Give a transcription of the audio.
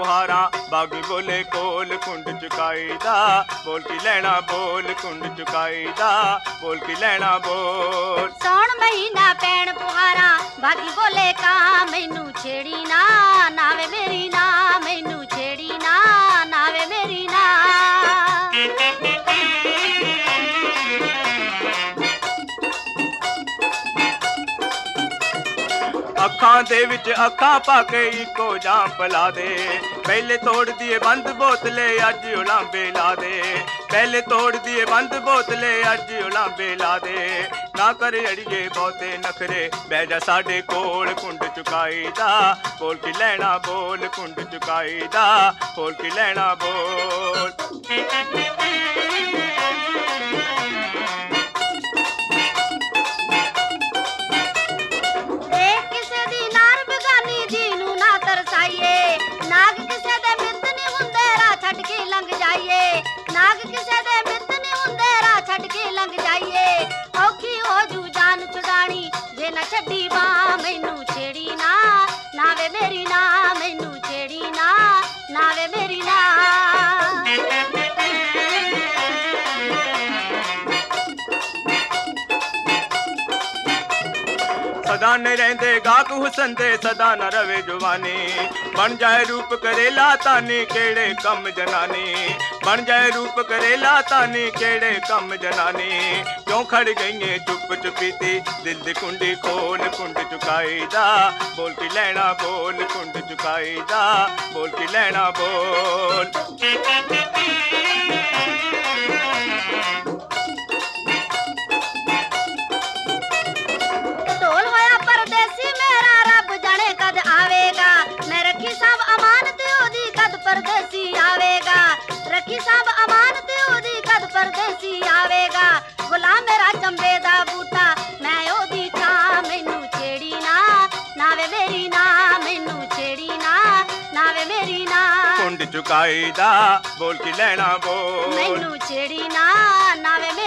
पुहारा बागी बोले कोल कुंड चुकाईदा बोल की लैना बोल कुंड चुकाईदा बोल की लैना बोल सौण महीना पैण पुहारा बागी बोले का मैनू छेड़ी ना नावे मेरी ना मैनू छेड़ी ना नावे मेरी ना ਅੱਖਾਂ ਦੇ ਵਿੱਚ ਅੱਖਾਂ ਪਾ ਕੇ ਇੱਕੋ ਜਾਮ ਪਲਾ ਦੇ ਪਹਿਲੇ ਤੋੜ ਦੀਏ ਬੰਦ ਬੋਤਲੇ ਅੱਜ ਉਲਾਂਬੇ ਲਾ ਦੇ ਪਹਿਲੇ ਤੋੜ ਦੀਏ ਬੰਦ ਬੋਤਲੇ ਅੱਜ ਉਲਾਂਬੇ ਲਾ ਦੇ ਨਾ ਕਰ ਅੜੀਏ ਬਹੁਤੇ ਨਖਰੇ ਬਹਿ ਜਾ ਸਾਡੇ ਕੋਲ ਕੁੰਡ ਚੁਕਾਈਦਾ ਬੋਲ ਕੀ ਲੈਣਾ ਬੋਲ ਕੁੰਡ ਚੁਕਾਈਦਾ ਬੋਲ ਕੀ ਲੈਣਾ ਬੋਲ नाग किसे दे मित नहीं हुंदे राह छड़ के लंघ जाइए नाग किसे दे मित नहीं हुंदे राह छड़ के लंघ जाइए औखी हो जू जान छुड़ानी जे न छड्डी बां मैनू छेड़ी ना नावे मेरी ना मैनू छेड़ी ना नावे मेरी ना सदा न रहंदे गाक हुसन दे सदा न रवे जुवानी बन जाए रूप करेला तानी केड़े कम जनानी बन जाए रूप करेला तानी केड़े कम जनानी क्यों खड़ गई चुप चुपीती दिल दी कुंडी खोल कुंड चुकाईदा बोल की लैना बोल कुंड चुकाईदा बोल की लैना बोल परदेसी आवेगा रखी सब अमानत ओदी कद परदेसी आवेगा गुलाम मेरा चंबे दा बूटा मैं ओदी छा मैनू छेड़ी ना नावे मेरी ना मैनू छेड़ी ना नावे मेरी ना कुंड चुकाईदा बोल की लैना बोल मैनू छेड़ी ना नावे